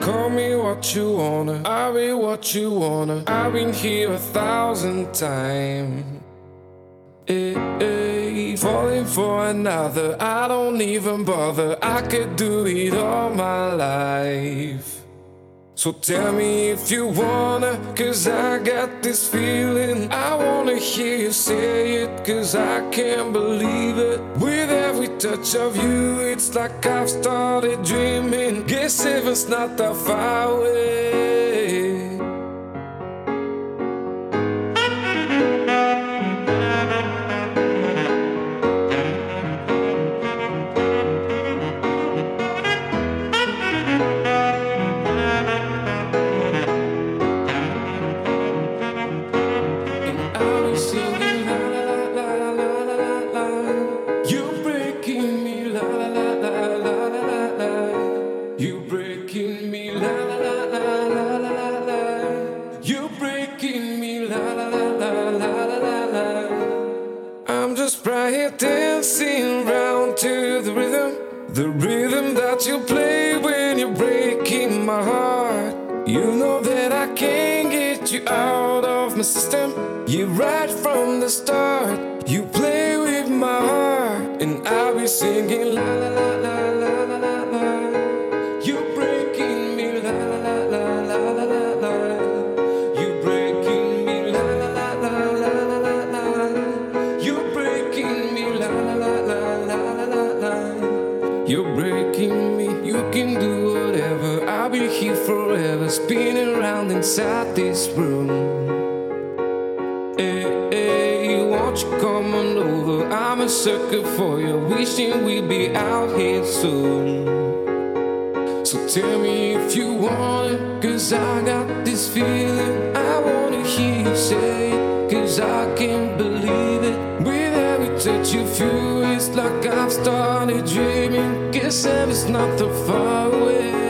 Call me what you wanna, I'll be what you wanna. I've been here 1,000 times. Falling for another, I don't even bother. I could do it all my life. So tell me if you wanna, cause I got this feeling. I wanna hear you say it, cause I can't believe it. With every touch of you, it's like I've started dreaming. Guess heaven's not that far away. I'm just right here dancing round to the rhythm that you play when you're breaking my heart. You know that I can't get you out of my system. You're right from the start. You play with my heart, and I'll be singing la la la la la la la la. You're breaking me la la la la la la la la. You're breaking me la la la la la la la la. You're breaking me la la la la la la la. You're breaking me. You can do whatever. I'll be here forever, spinning around inside this room. Hey, won't you come on over? I'm a sucker for you, wishing we'd be out here soon. So tell me if you want it, cause I got this feeling. I wanna hear you say it, cause I can't believe it. With every touch of you, it's like I've started dreaming. Guess heaven's not that far away.